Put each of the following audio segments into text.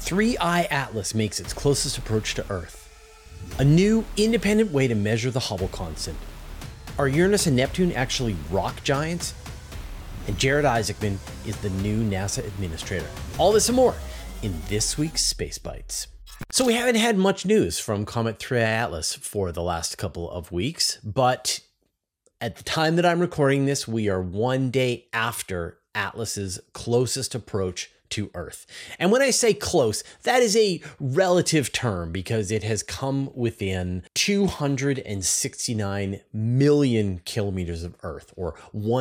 3I Atlas makes its closest approach to Earth. A new, independent way to measure the Hubble constant. Are Uranus and Neptune actually rock giants? And Jared Isaacman is the new NASA administrator. All this and more in this week's Space Bites. So we haven't had much news from Comet 3I Atlas for the last couple of weeks, but at the time that I'm recording this, we are one day after Atlas's closest approach to Earth. And when I say close, that is a relative term because it has come within 269 million kilometers of Earth, or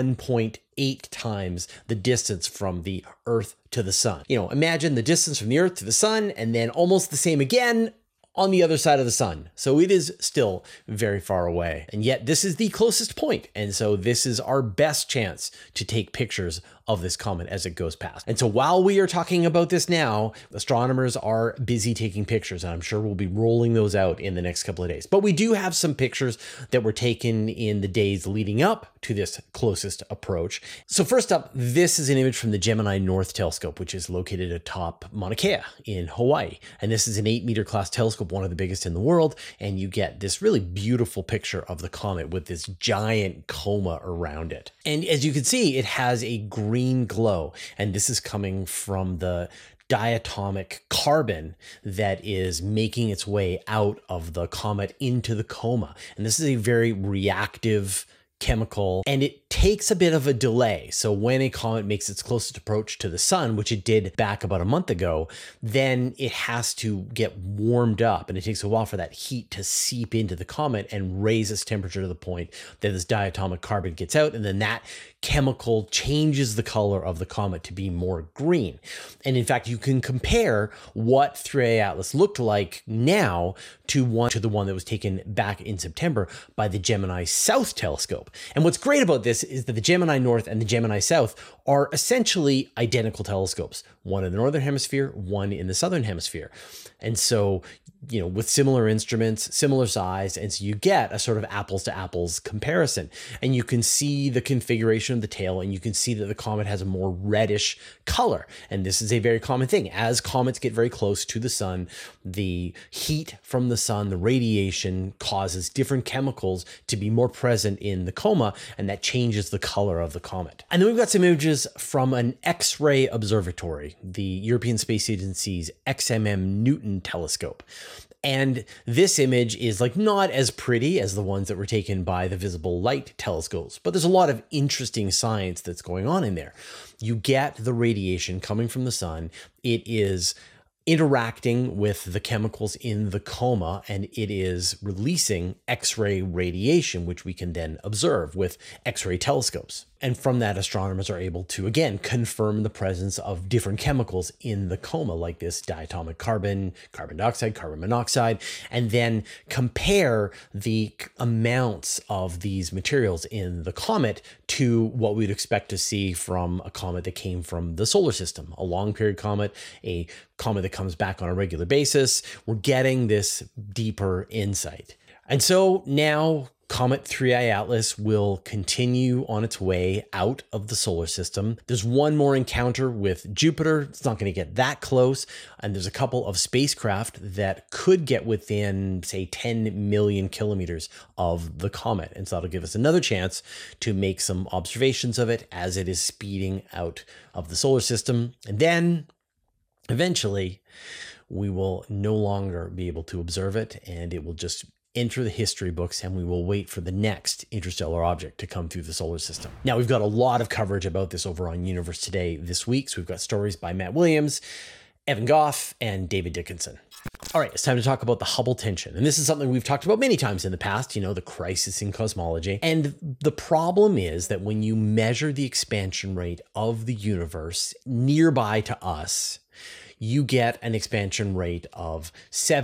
1.8 times the distance from the Earth to the sun. You know, imagine the distance from the Earth to the sun and then almost the same again on the other side of the sun. So it is still very far away. And yet this is the closest point. And so this is our best chance to take pictures of this comet as it goes past. And so while we are talking about this now, astronomers are busy taking pictures, and I'm sure we'll be rolling those out in the next couple of days. But we do have some pictures that were taken in the days leading up to this closest approach. So first up, this is an image from the Gemini North Telescope, which is located atop Mauna Kea in Hawaii. And this is an 8-meter class telescope, one of the biggest in the world. And you get this really beautiful picture of the comet with this giant coma around it. And as you can see, it has a green glow. And this is coming from the diatomic carbon that is making its way out of the comet into the coma. And this is a very reactive chemical, and it takes a bit of a delay. So when a comet makes its closest approach to the sun, which it did back about a month ago, then it has to get warmed up, and it takes a while for that heat to seep into the comet and raise its temperature to the point that this diatomic carbon gets out, and then that chemical changes the color of the comet to be more green. And in fact, you can compare what 3I Atlas looked like now to the one that was taken back in September by the Gemini South Telescope. And what's great about this is that the Gemini North and the Gemini South are essentially identical telescopes, one in the northern hemisphere, one in the southern hemisphere. And so, you know, with similar instruments, similar size, and so you get a sort of apples to apples comparison. And you can see the configuration of the tail, and you can see that the comet has a more reddish color. And this is a very common thing. As comets get very close to the sun, the heat from the sun, the radiation, causes different chemicals to be more present in the coma, and that changes the color of the comet. And then we've got some images from an X-ray observatory, the European Space Agency's XMM Newton telescope. And this image is like not as pretty as the ones that were taken by the visible light telescopes, but there's a lot of interesting science that's going on in there. You get the radiation coming from the sun. It is interacting with the chemicals in the coma, and it is releasing X-ray radiation, which we can then observe with X-ray telescopes. And from that, astronomers are able to, again, confirm the presence of different chemicals in the coma, like this diatomic carbon, carbon dioxide, carbon monoxide, and then compare the amounts of these materials in the comet to what we'd expect to see from a comet that came from the solar system, a long period comet, a comet that comes back on a regular basis. We're getting this deeper insight. And so now Comet 3I Atlas will continue on its way out of the solar system. There's one more encounter with Jupiter. It's not going to get that close. And there's a couple of spacecraft that could get within, say, 10 million kilometers of the comet. And so that'll give us another chance to make some observations of it as it is speeding out of the solar system. And then eventually we will no longer be able to observe it, and it will just enter the history books, and we will wait for the next interstellar object to come through the solar system. Now, we've got a lot of coverage about this over on Universe Today this week. So we've got stories by Matt Williams, Evan Goff, and David Dickinson. All right, it's time to talk about the Hubble tension. And this is something we've talked about many times in the past, you know, the crisis in cosmology. And the problem is that when you measure the expansion rate of the universe nearby to us, you get an expansion rate of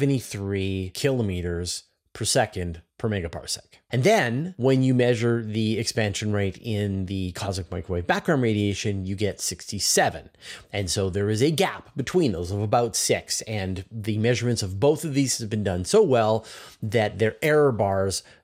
73 kilometers per second per megaparsec. And then when you measure the expansion rate in the cosmic microwave background radiation, you get 67. And so there is a gap between those of about 6. And the measurements of both of these have been done so well that their error bars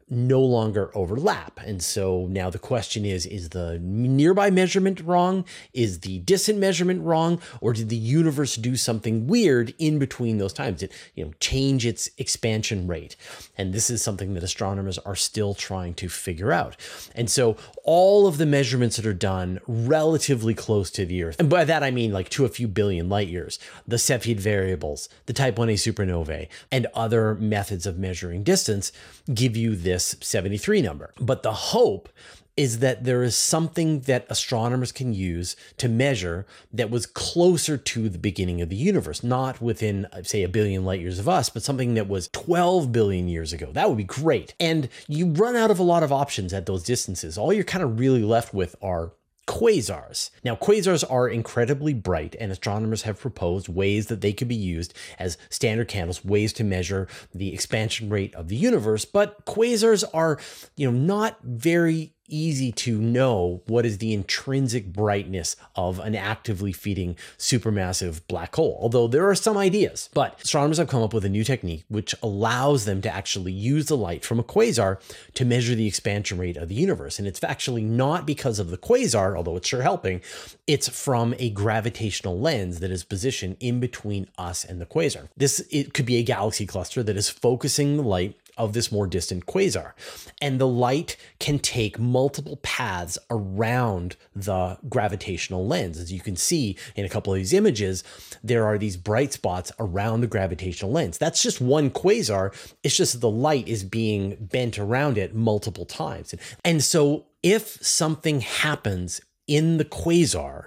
no longer overlap. And so now the question is the nearby measurement wrong? Is the distant measurement wrong? Or did the universe do something weird in between those times? Did it, change its expansion rate? And this is something that astronomers are still trying to figure out. And so all of the measurements that are done relatively close to the Earth, and by that I mean like to a few billion light years, the Cepheid variables, the Type 1a supernovae, and other methods of measuring distance give you this 73 number. But the hope is that there is something that astronomers can use to measure that was closer to the beginning of the universe, not within, say, a billion light years of us, but something that was 12 billion years ago. That would be great. And you run out of a lot of options at those distances. All you're kind of really left with are quasars. Now, quasars are incredibly bright, and astronomers have proposed ways that they could be used as standard candles, ways to measure the expansion rate of the universe. But quasars are, not very easy to know what is the intrinsic brightness of an actively feeding supermassive black hole, although there are some ideas. But astronomers have come up with a new technique which allows them to actually use the light from a quasar to measure the expansion rate of the universe. And it's actually not because of the quasar, although it's sure helping, it's from a gravitational lens that is positioned in between us and the quasar. It could be a galaxy cluster that is focusing the light of this more distant quasar. And the light can take multiple paths around the gravitational lens. As you can see in a couple of these images, there are these bright spots around the gravitational lens. That's just one quasar. It's just that the light is being bent around it multiple times. And so if something happens in the quasar,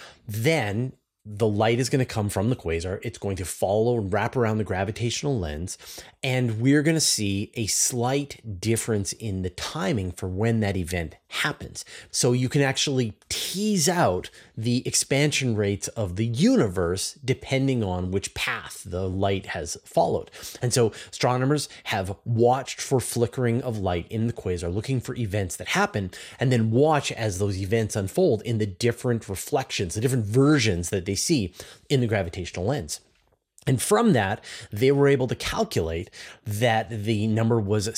then the light is going to come from the quasar. It's going to follow and wrap around the gravitational lens, and we're going to see a slight difference in the timing for when that event happens. So you can actually tease out the expansion rates of the universe depending on which path the light has followed. And so astronomers have watched for flickering of light in the quasar, looking for events that happen, and then watch as those events unfold in the different reflections, the different versions that they see in the gravitational lens. And from that, they were able to calculate that the number was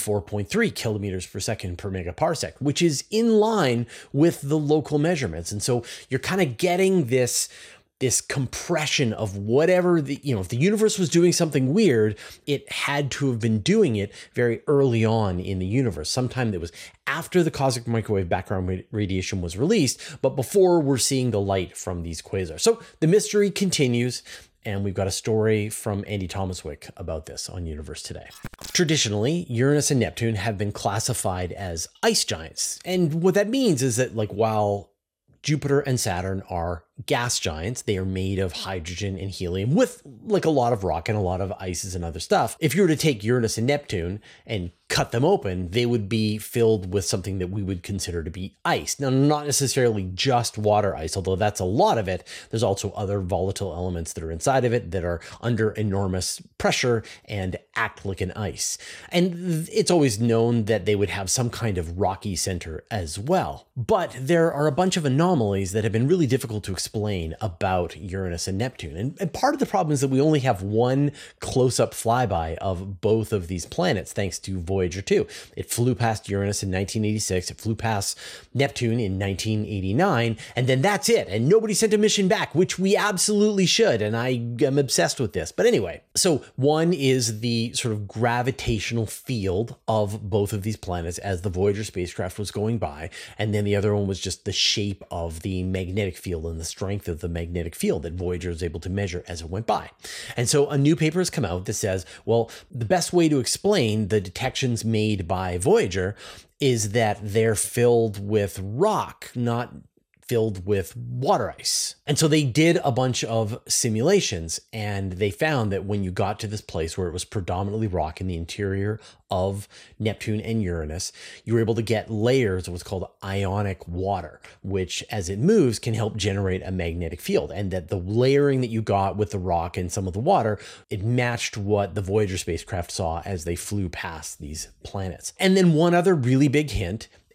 74.3 kilometers per second per megaparsec, which is in line with the local measurements. And so you're kind of getting this compression of whatever if the universe was doing something weird, it had to have been doing it very early on in the universe. Sometime that was after the cosmic microwave background radiation was released, but before we're seeing the light from these quasars. So the mystery continues. And we've got a story from Andy Thomaswick about this on Universe Today. Traditionally, Uranus and Neptune have been classified as ice giants. And what that means is that while Jupiter and Saturn are gas giants, they are made of hydrogen and helium with a lot of rock and a lot of ices and other stuff. If you were to take Uranus and Neptune and cut them open, they would be filled with something that we would consider to be ice. Now, not necessarily just water ice, although that's a lot of it. There's also other volatile elements that are inside of it that are under enormous pressure and act like an ice. And it's always known that they would have some kind of rocky center as well. But there are a bunch of anomalies that have been really difficult to explain about Uranus and Neptune. And part of the problem is that we only have one close-up flyby of both of these planets, thanks to Voyager 2. It flew past Uranus in 1986, it flew past Neptune in 1989, and then that's it. And nobody sent a mission back, which we absolutely should, and I am obsessed with this. But anyway, so one is the sort of gravitational field of both of these planets as the Voyager spacecraft was going by, and then the other one was just the shape of the magnetic field and the strength of the magnetic field that Voyager was able to measure as it went by. And so a new paper has come out that says, well, the best way to explain the detections made by Voyager is that they're filled with rock, not filled with water ice. And so they did a bunch of simulations, and they found that when you got to this place where it was predominantly rock in the interior of Neptune and Uranus, you were able to get layers of what's called ionic water, which as it moves can help generate a magnetic field. And that the layering that you got with the rock and some of the water, it matched what the Voyager spacecraft saw as they flew past these planets. And then one other really big hint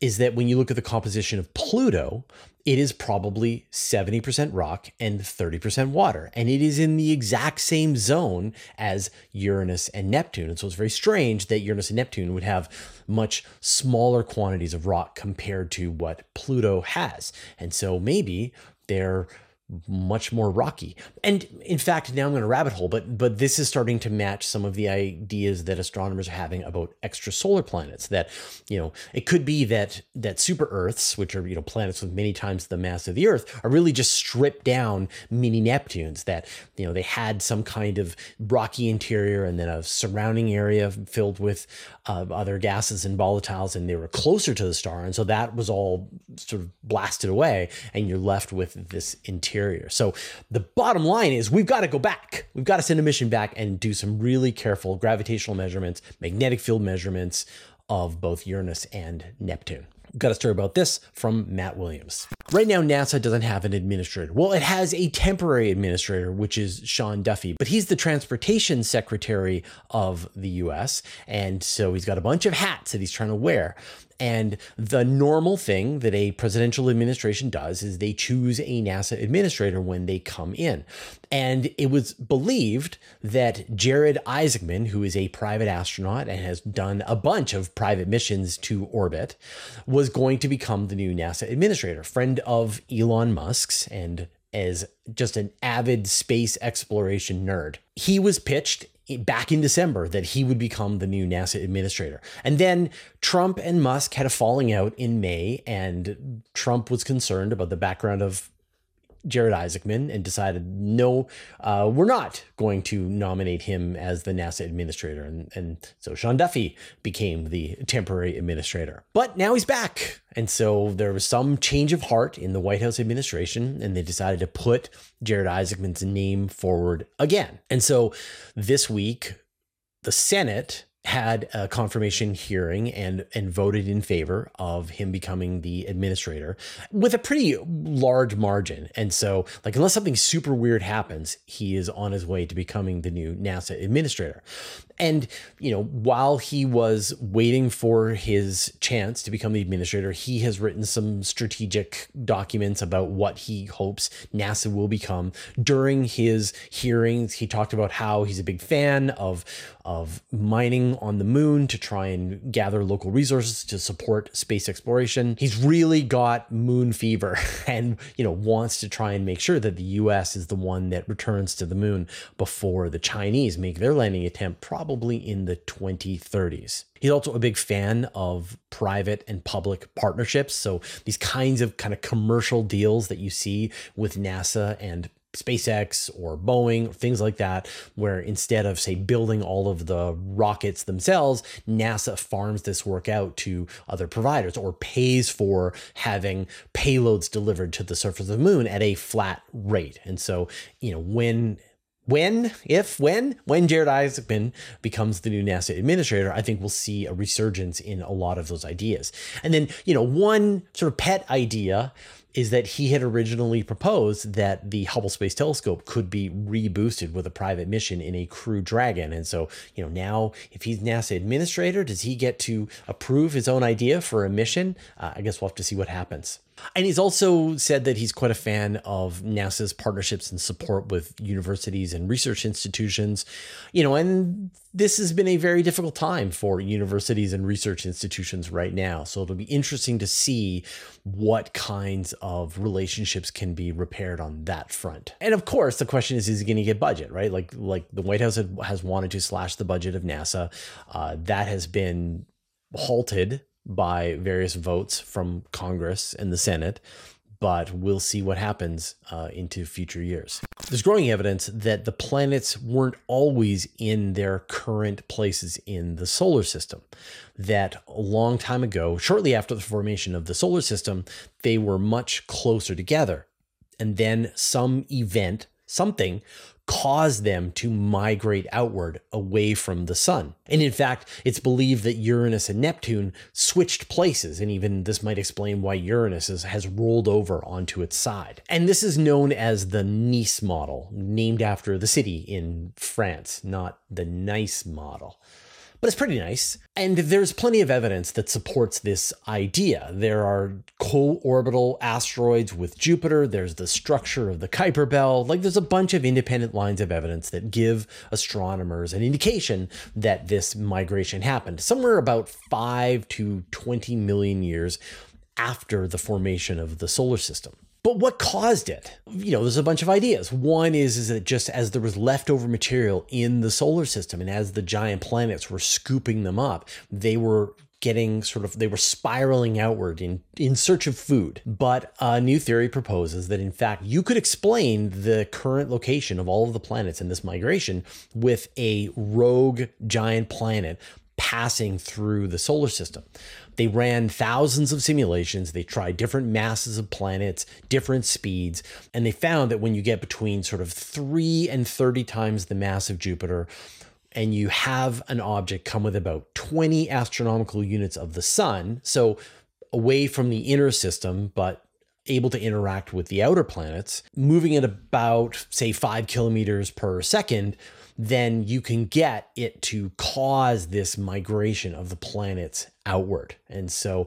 is that when you look at the composition of Pluto, it is probably 70% rock and 30% water. And it is in the exact same zone as Uranus and Neptune. And so it's very strange that Uranus and Neptune would have much smaller quantities of rock compared to what Pluto has. And so maybe they're much more rocky. And in fact, now I'm going to rabbit hole, but this is starting to match some of the ideas that astronomers are having about extrasolar planets, that, it could be that super Earths, which are, planets with many times the mass of the Earth, are really just stripped down mini Neptunes, that, they had some kind of rocky interior and then a surrounding area filled with other gases and volatiles, and they were closer to the star. And so that was all sort of blasted away, and you're left with this interior. So the bottom line is we've got to go back. We've got to send a mission back and do some really careful gravitational measurements, magnetic field measurements of both Uranus and Neptune. We've got a story about this from Matt Williams. Right now, NASA doesn't have an administrator. Well, it has a temporary administrator, which is Sean Duffy, but he's the transportation secretary of the US. And so he's got a bunch of hats that he's trying to wear. And the normal thing that a presidential administration does is they choose a NASA administrator when they come in. And it was believed that Jared Isaacman, who is a private astronaut and has done a bunch of private missions to orbit, was going to become the new NASA administrator, friend of Elon Musk's and as just an avid space exploration nerd. He was pitched back in December that he would become the new NASA administrator. And then Trump and Musk had a falling out in May, and Trump was concerned about the background of Jared Isaacman and decided, no, we're not going to nominate him as the NASA administrator. And so Sean Duffy became the temporary administrator. But now he's back. And so there was some change of heart in the White House administration, and they decided to put Jared Isaacman's name forward again. And so this week, the Senate had a confirmation hearing and voted in favor of him becoming the administrator with a pretty large margin. And so, unless something super weird happens, he is on his way to becoming the new NASA administrator. And, while he was waiting for his chance to become the administrator, he has written some strategic documents about what he hopes NASA will become. During his hearings, he talked about how he's a big fan of mining on the moon to try and gather local resources to support space exploration. He's really got moon fever and, wants to try and make sure that the US is the one that returns to the moon before the Chinese make their landing attempt, probably in the 2030s. He's also a big fan of private and public partnerships. So these kinds of commercial deals that you see with NASA and SpaceX or Boeing, or things like that, where instead of, say, building all of the rockets themselves, NASA farms this work out to other providers or pays for having payloads delivered to the surface of the moon at a flat rate. And so, when Jared Isaacman becomes the new NASA administrator, I think we'll see a resurgence in a lot of those ideas. And then, one sort of pet idea is that he had originally proposed that the Hubble Space Telescope could be reboosted with a private mission in a Crew Dragon. And so, now if he's NASA administrator, does he get to approve his own idea for a mission? I guess we'll have to see what happens. And he's also said that he's quite a fan of NASA's partnerships and support with universities and research institutions, and this has been a very difficult time for universities and research institutions right now. So it'll be interesting to see what kinds of relationships can be repaired on that front. And of course, the question is he going to get budget, right? Like the White House has wanted to slash the budget of NASA. That has been halted by various votes from Congress and the Senate, but we'll see what happens into future years. There's growing evidence that the planets weren't always in their current places in the solar system, that a long time ago, shortly after the formation of the solar system, they were much closer together. And then some event, something, caused them to migrate outward away from the sun. And in fact, it's believed that Uranus and Neptune switched places, and even this might explain why Uranus has rolled over onto its side. And this is known as the Nice model, named after the city in France, not the Nice model. but it's pretty nice. And there's plenty of evidence that supports this idea. There are co-orbital asteroids with Jupiter. There's the structure of the Kuiper Belt. Like, there's a bunch of independent lines of evidence that give astronomers an indication that this migration happened somewhere about 5 to 20 million years after the formation of the solar system. But what caused it? There's a bunch of ideas. One is that just as there was leftover material in the solar system, and as the giant planets were scooping them up, they were spiraling outward in search of food. But a new theory proposes that, in fact, you could explain the current location of all of the planets in this migration with a rogue giant planet passing through the solar system. They ran thousands of simulations. They tried different masses of planets, different speeds, and they found that when you get between sort of 3 and 30 times the mass of Jupiter, and you have an object come with about 20 astronomical units of the sun, so away from the inner system, but able to interact with the outer planets, moving at about, say, 5 kilometers per second, then you can get it to cause this migration of the planets outward. And so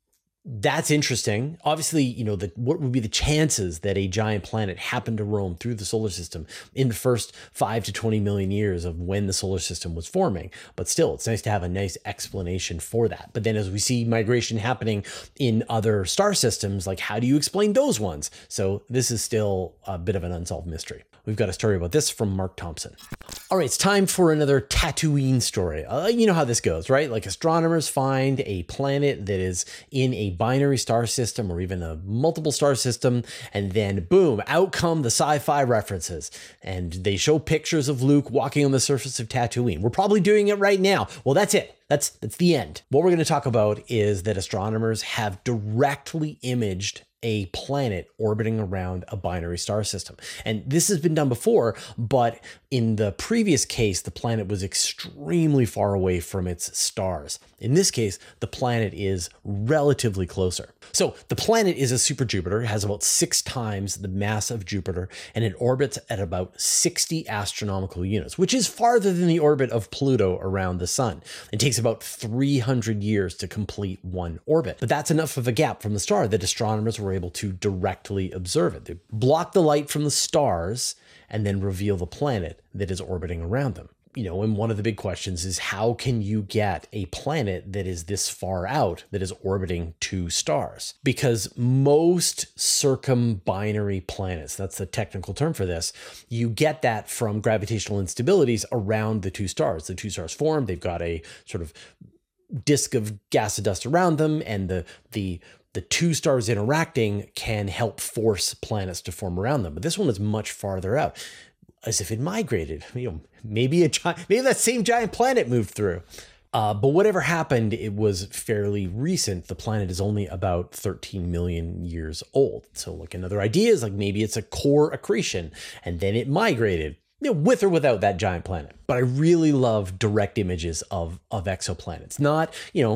that's interesting. Obviously, what would be the chances that a giant planet happened to roam through the solar system in the first 5 to 20 million years of when the solar system was forming? But still, it's nice to have a nice explanation for that. But then as we see migration happening in other star systems, like, how do you explain those ones? So this is still a bit of an unsolved mystery. We've got a story about this from Mark Thompson. All right, it's time for another Tatooine story. You know how this goes, right? Like, astronomers find a planet that is in a binary star system or even a multiple star system, and then boom, out come the sci-fi references. And they show pictures of Luke walking on the surface of Tatooine. We're probably doing it right now. Well, that's it. That's the end. What we're going to talk about is that astronomers have directly imaged a planet orbiting around a binary star system. And this has been done before, but in the previous case, the planet was extremely far away from its stars. In this case, the planet is relatively closer. So the planet is a superJupiter, has about 6 times the mass of Jupiter, and it orbits at about 60 astronomical units, which is farther than the orbit of Pluto around the sun. It takes about 300 years to complete one orbit. But that's enough of a gap from the star that astronomers were able to directly observe it. They block the light from the stars and then reveal the planet that is orbiting around them. And one of the big questions is, how can you get a planet that is this far out, that is orbiting 2 stars? Because most circumbinary planets, that's the technical term for this, you get that from gravitational instabilities around the 2 stars. The 2 stars form, they've got a sort of disk of gas and dust around them, and the 2 stars interacting can help force planets to form around them. But this one is much farther out, as if it migrated. Maybe that same giant planet moved through. But whatever happened, it was fairly recent. The planet is only about 13 million years old. So like, another idea is like, maybe it's a core accretion and then it migrated, with or without that giant planet. But I really love direct images of exoplanets, not,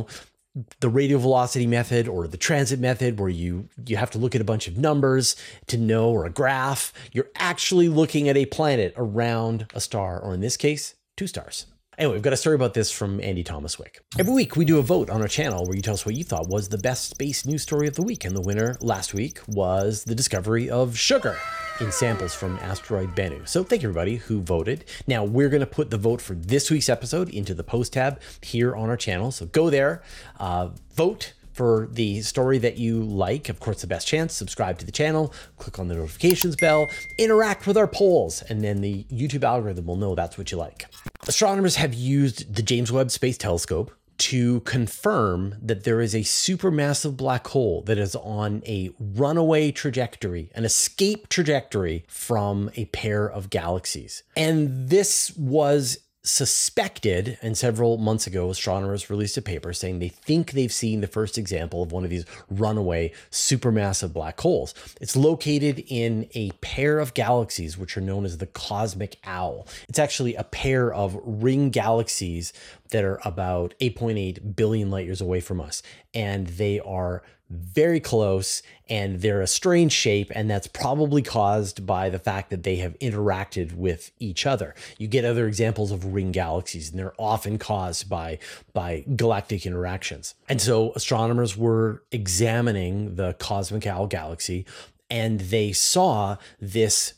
the radial velocity method or the transit method where you have to look at a bunch of numbers to know, or a graph. You're actually looking at a planet around a star, or in this case, 2 stars. Anyway, we've got a story about this from Andy Thomaswick. Every week we do a vote on our channel where you tell us what you thought was the best space news story of the week. And the winner last week was the discovery of sugar in samples from asteroid Bennu. So thank you everybody who voted. Now we're going to put the vote for this week's episode into the post tab here on our channel. So go there, vote for the story that you like. Of course, the best chance, subscribe to the channel, click on the notifications bell, interact with our polls, and then the YouTube algorithm will know that's what you like. Astronomers have used the James Webb Space Telescope to confirm that there is a supermassive black hole that is on a runaway trajectory, an escape trajectory from a pair of galaxies. And this was suspected, and several months ago, astronomers released a paper saying they think they've seen the first example of one of these runaway supermassive black holes. It's located in a pair of galaxies, which are known as the Cosmic Owl. It's actually a pair of ring galaxies that are about 8.8 billion light years away from us. And they are very close, and they're a strange shape, and that's probably caused by the fact that they have interacted with each other. You get other examples of ring galaxies, and they're often caused by galactic interactions. And so astronomers were examining the Cosmic Owl galaxy, and they saw this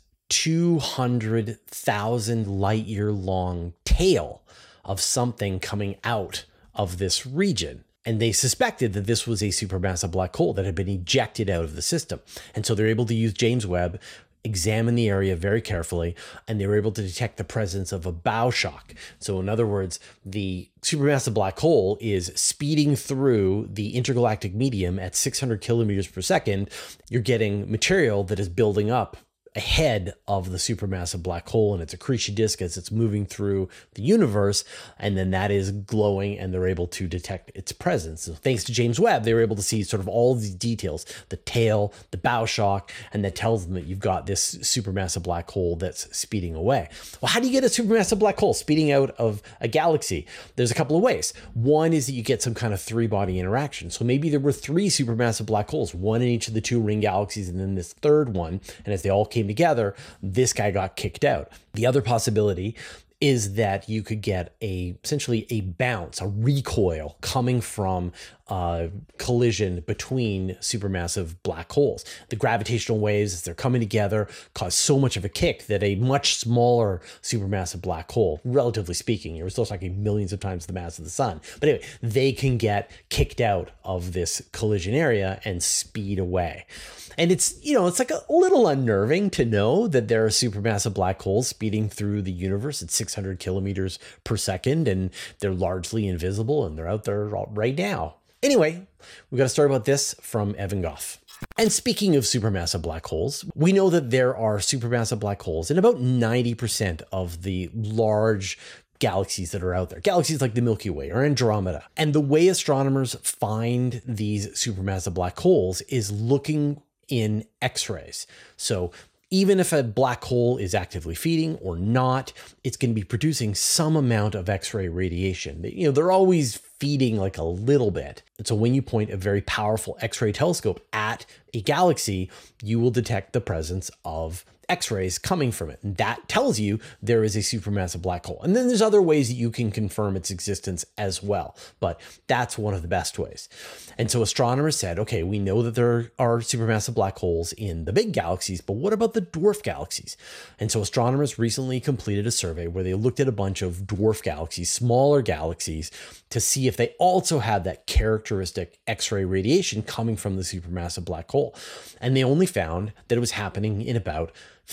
200,000 light year long tail of something coming out of this region. And they suspected that this was a supermassive black hole that had been ejected out of the system. And so they're able to use James Webb, examine the area very carefully, and they were able to detect the presence of a bow shock. So in other words, the supermassive black hole is speeding through the intergalactic medium at 600 kilometers per second. You're getting material that is building up ahead of the supermassive black hole and its accretion disk as it's moving through the universe, and then that is glowing, and they're able to detect its presence. So thanks to James Webb, they were able to see sort of all these details, the tail, the bow shock, and that tells them that you've got this supermassive black hole that's speeding away. Well, how do you get a supermassive black hole speeding out of a galaxy? There's a couple of ways. One is that you get some kind of three-body interaction. So maybe there were three supermassive black holes, one in each of the two ring galaxies, and then this third one, and as they all came together, this guy got kicked out. The other possibility is that you could get essentially a bounce, a recoil coming from a collision between supermassive black holes. The gravitational waves, as they're coming together, cause so much of a kick that a much smaller supermassive black hole, relatively speaking, you're still talking millions of times the mass of the sun, but anyway, they can get kicked out of this collision area and speed away. And it's, it's like a little unnerving to know that there are supermassive black holes speeding through the universe at 600 kilometers per second, and they're largely invisible, and they're out there right now. Anyway, we've got a story about this from Evan Goff. And speaking of supermassive black holes, we know that there are supermassive black holes in about 90% of the large galaxies that are out there, galaxies like the Milky Way or Andromeda. And the way astronomers find these supermassive black holes is looking in X-rays. So even if a black hole is actively feeding or not, it's going to be producing some amount of X-ray radiation. They're always feeding like a little bit. And so when you point a very powerful X-ray telescope at a galaxy, you will detect the presence of X-rays coming from it. And that tells you there is a supermassive black hole. And then there's other ways that you can confirm its existence as well, but that's one of the best ways. And so astronomers said, okay, we know that there are supermassive black holes in the big galaxies, but what about the dwarf galaxies? And so astronomers recently completed a survey where they looked at a bunch of dwarf galaxies, smaller galaxies, to see if they also had that characteristic X-ray radiation coming from the supermassive black hole. And they only found that it was happening in about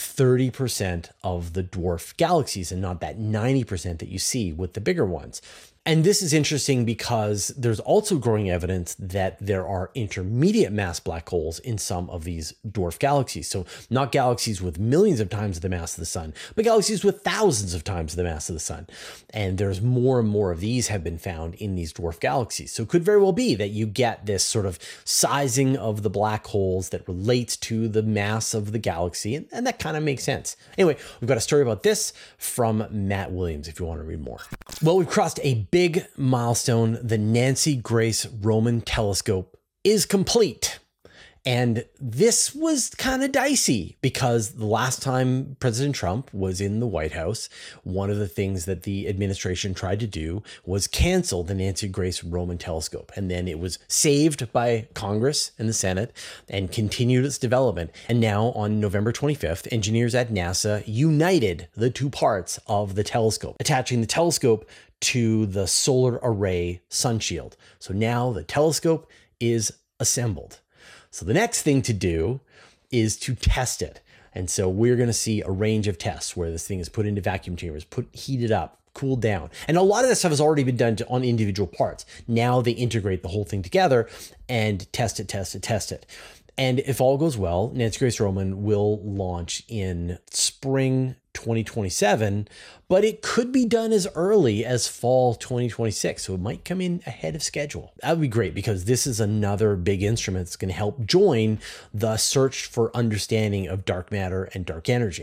30% of the dwarf galaxies and not that 90% that you see with the bigger ones. And this is interesting because there's also growing evidence that there are intermediate mass black holes in some of these dwarf galaxies. So not galaxies with millions of times the mass of the sun, but galaxies with thousands of times the mass of the sun. And there's more and more of these have been found in these dwarf galaxies. So it could very well be that you get this sort of sizing of the black holes that relates to the mass of the galaxy. And that kind of makes sense. Anyway, we've got a story about this from Matt Williams if you want to read more. Well, we've crossed a big milestone. The Nancy Grace Roman telescope is complete. And this was kind of dicey because the last time President Trump was in the White House, one of the things that the administration tried to do was cancel the Nancy Grace Roman telescope. And then it was saved by Congress and the Senate and continued its development. And now on November 25th, engineers at NASA united the two parts of the telescope, attaching the telescope to the solar array sunshield. So now the telescope is assembled. So the next thing to do is to test it. And so we're going to see a range of tests where this thing is put into vacuum chambers, heated up, cooled down. And a lot of this stuff has already been done on individual parts. Now they integrate the whole thing together and test it. And if all goes well, Nancy Grace Roman will launch in spring 2027, but it could be done as early as fall 2026. So it might come in ahead of schedule. That would be great because this is another big instrument that's going to help join the search for understanding of dark matter and dark energy.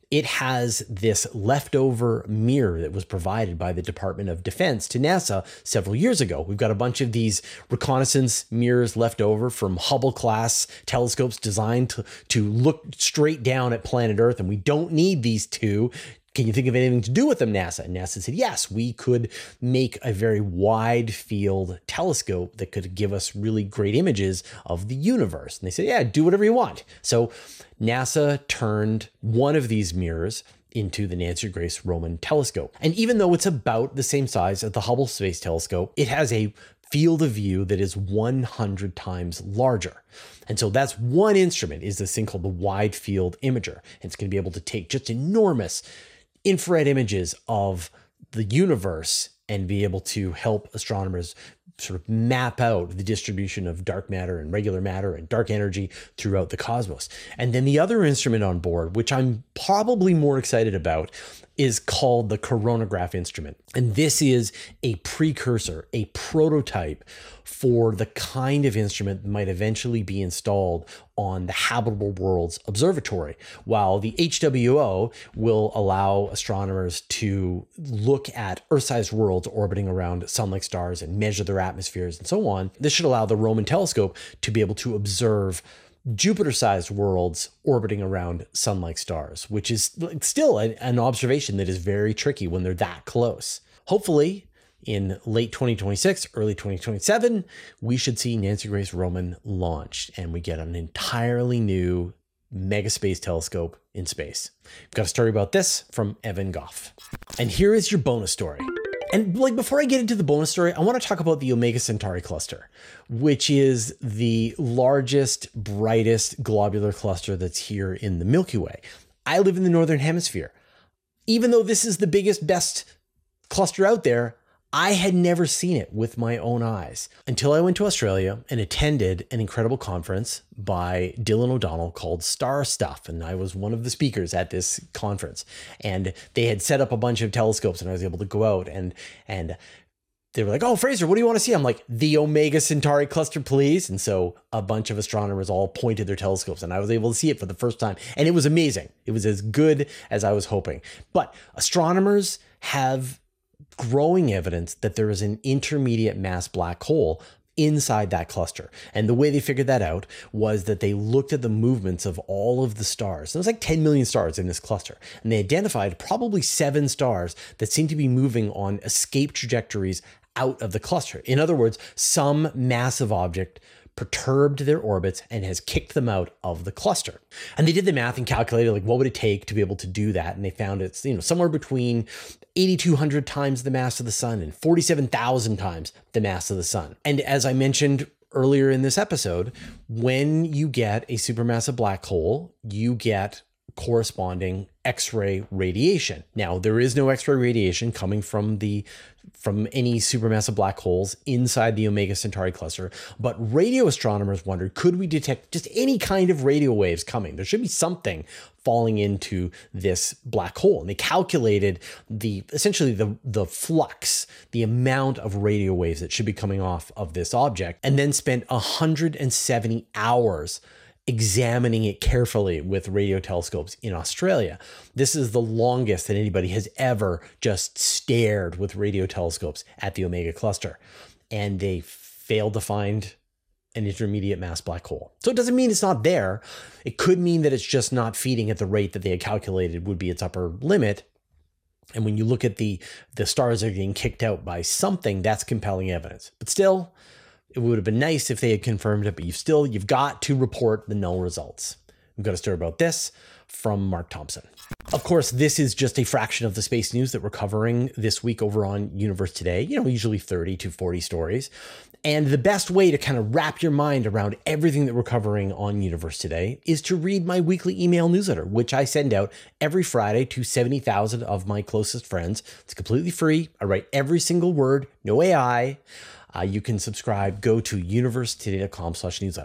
it has this leftover mirror that was provided by the Department of Defense to NASA several years ago. We've got a bunch of these reconnaissance mirrors left over from Hubble-class telescopes designed to look straight down at planet Earth, and we don't need these two. Can you think of anything to do with them, NASA? And NASA said, yes, we could make a very wide field telescope that could give us really great images of the universe. And they said, yeah, do whatever you want. So NASA turned one of these mirrors into the Nancy Grace Roman telescope. And even though it's about the same size as the Hubble Space Telescope, it has a field of view that is 100 times larger. And so that's one instrument, is this thing called the Wide Field Imager. And it's going to be able to take just enormous infrared images of the universe and be able to help astronomers sort of map out the distribution of dark matter and regular matter and dark energy throughout the cosmos. And then the other instrument on board, which I'm probably more excited about, is called the coronagraph instrument. And this is a precursor, a prototype for the kind of instrument that might eventually be installed on the Habitable Worlds Observatory, while the HWO will allow astronomers to look at Earth-sized worlds orbiting around sun-like stars and measure their atmospheres and so on. This should allow the Roman telescope to be able to observe Jupiter-sized worlds orbiting around sun-like stars, which is still an observation that is very tricky when they're that close. Hopefully, in late 2026, early 2027, we should see Nancy Grace Roman launched and we get an entirely new mega space telescope in space. We've got a story about this from Evan Goff. And here is your bonus story. And before I get into the bonus story, I want to talk about the Omega Centauri cluster, which is the largest, brightest globular cluster that's here in the Milky Way. I live in the Northern Hemisphere. Even though this is the biggest, best cluster out there, I had never seen it with my own eyes until I went to Australia and attended an incredible conference by Dylan O'Donnell called Star Stuff. And I was one of the speakers at this conference. And they had set up a bunch of telescopes and I was able to go out and they were like, oh, Fraser, what do you want to see? I'm like, the Omega Centauri cluster, please. And so a bunch of astronomers all pointed their telescopes and I was able to see it for the first time. And it was amazing. It was as good as I was hoping. But astronomers have growing evidence that there is an intermediate mass black hole inside that cluster. And the way they figured that out was that they looked at the movements of all of the stars. There's like 10 million stars in this cluster. And they identified probably 7 stars that seem to be moving on escape trajectories out of the cluster. In other words, some massive object perturbed their orbits and has kicked them out of the cluster. And they did the math and calculated like what would it take to be able to do that. And they found it's, somewhere between 8,200 times the mass of the sun and 47,000 times the mass of the sun. And as I mentioned earlier in this episode, when you get a supermassive black hole, you get corresponding X-ray radiation. Now, there is no X-ray radiation coming from any supermassive black holes inside the Omega Centauri cluster, but radio astronomers wondered, could we detect just any kind of radio waves coming? There should be something falling into this black hole. And they calculated essentially the flux, the amount of radio waves that should be coming off of this object, and then spent 170 hours examining it carefully with radio telescopes in Australia. This is the longest that anybody has ever just stared with radio telescopes at the Omega cluster. And they failed to find an intermediate mass black hole. So it doesn't mean it's not there. It could mean that it's just not feeding at the rate that they had calculated would be its upper limit. And when you look at the stars that are getting kicked out by something, that's compelling evidence. But still, it would have been nice if they had confirmed it, but you've got to report the null results. We've got a story about this from Mark Thompson. Of course, this is just a fraction of the space news that we're covering this week over on Universe Today, usually 30 to 40 stories. And the best way to kind of wrap your mind around everything that we're covering on Universe Today is to read my weekly email newsletter, which I send out every Friday to 70,000 of my closest friends. It's completely free. I write every single word, no AI. You can subscribe. Go to universetoday.com/newsletter.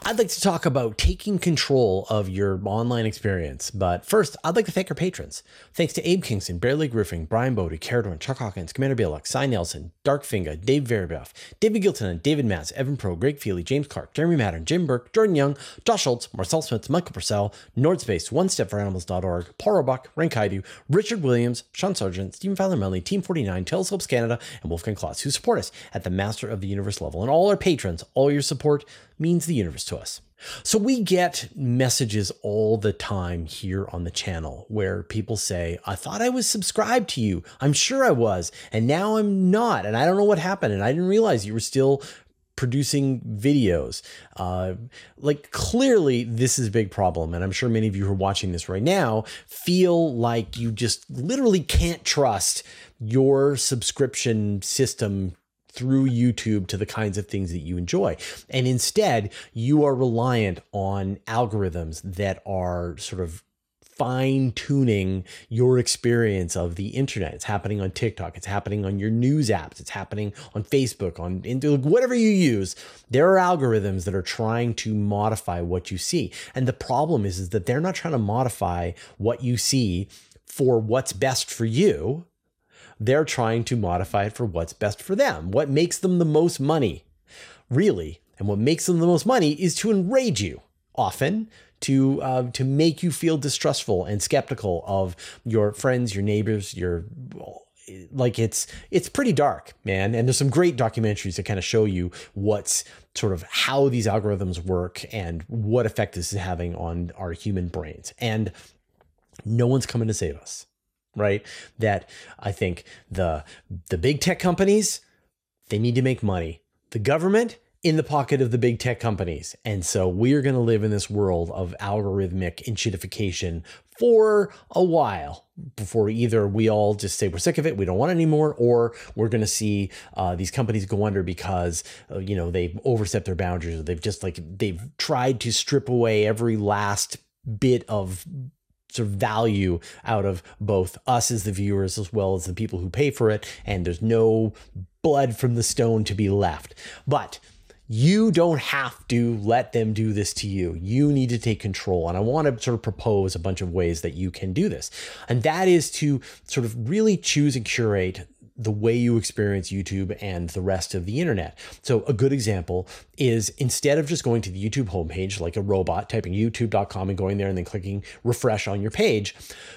I'd like to talk about taking control of your online experience. But first, I'd like to thank our patrons. Thanks to Abe Kingston, Bear League Roofing, Brian Bodie, Caradorn, Chuck Hawkins, Commander Bielak, Cy Nelson, Dark Finga, Dave Veribuff, David Gilton, David Matz, Evan Pro, Greg Feely, James Clark, Jeremy Madden, Jim Burke, Jordan Young, Josh Schultz, Marcel Smith, Michael Purcell, Nordspace, OneStepForAnimals.org, Paul Roebuck, Rank Haidu, Richard Williams, Sean Sargent, Stephen Fowler Melly, Team 49, Telescopes Canada, and Wolfgang Klotz, who support us at the Master of the Universe level. And all our patrons, all your support means the universe to us. So we get messages all the time here on the channel where people say, I thought I was subscribed to you. I'm sure I was, and now I'm not. And I don't know what happened. And I didn't realize you were still producing videos. Like clearly this is a big problem. And I'm sure many of you who are watching this right now feel like you just literally can't trust your subscription system through YouTube to the kinds of things that you enjoy. And instead, you are reliant on algorithms that are sort of fine-tuning your experience of the internet. It's happening on TikTok. It's happening on your news apps. It's happening on Facebook, on whatever you use. There are algorithms that are trying to modify what you see. And the problem is that they're not trying to modify what you see for what's best for you. They're trying to modify it for what's best for them, what makes them the most money, really. And what makes them the most money is to enrage you, often to make you feel distrustful and skeptical of your friends, your neighbors, it's pretty dark, man. And there's some great documentaries that kind of show you what's sort of how these algorithms work and what effect this is having on our human brains. And no one's coming to save us. Right? That I think the big tech companies, they need to make money. The government in the pocket of the big tech companies. And so we are going to live in this world of algorithmic enshittification for a while before either we all just say we're sick of it, we don't want it anymore, or we're going to see these companies go under because they've overstepped their boundaries. Or they've tried to strip away every last bit of sort of value out of both us as the viewers as well as the people who pay for it, and there's no blood from the stone to be left. But you don't have to let them do this to you. You need to take control. And I want to sort of propose a bunch of ways that you can do this. And that is to sort of really choose and curate the way you experience YouTube and the rest of the internet. So a good example is instead of just going to the YouTube homepage like a robot, typing youtube.com and going there and then clicking refresh on your page,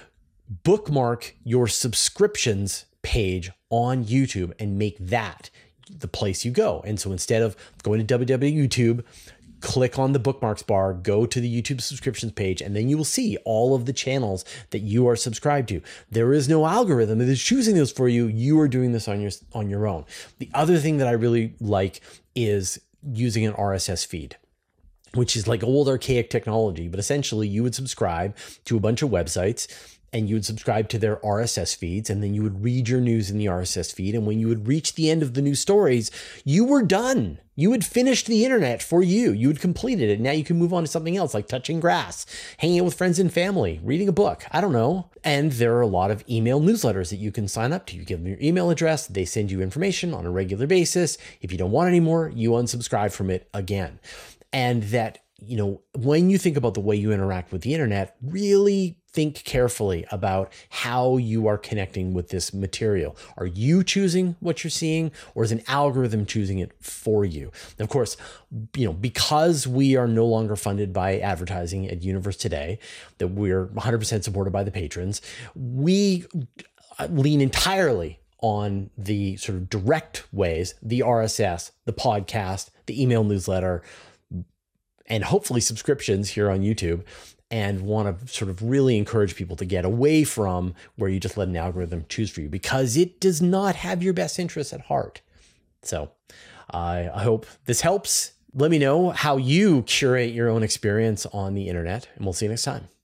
bookmark your subscriptions page on YouTube and make that the place you go. And so instead of going to www.youtube, click on the bookmarks bar, go to the YouTube subscriptions page, and then you will see all of the channels that you are subscribed to. There is no algorithm that is choosing those for you. You are doing this on your own. The other thing that I really like is using an RSS feed, which is like old archaic technology, but essentially you would subscribe to a bunch of websites and you would subscribe to their RSS feeds, and then you would read your news in the RSS feed. And when you would reach the end of the news stories, you were done. You had finished the internet for you. You had completed it. Now you can move on to something else like touching grass, hanging out with friends and family, reading a book. I don't know. And there are a lot of email newsletters that you can sign up to. You give them your email address. They send you information on a regular basis. If you don't want it anymore, you unsubscribe from it again. And that, when you think about the way you interact with the internet, really think carefully about how you are connecting with this material. Are you choosing what you're seeing, or is an algorithm choosing it for you? And of course, because we are no longer funded by advertising at Universe Today, that we're 100% supported by the patrons, we lean entirely on the sort of direct ways, the RSS, the podcast, the email newsletter, and hopefully subscriptions here on YouTube, and want to sort of really encourage people to get away from where you just let an algorithm choose for you, because it does not have your best interests at heart. So I hope this helps. Let me know how you curate your own experience on the internet, and we'll see you next time.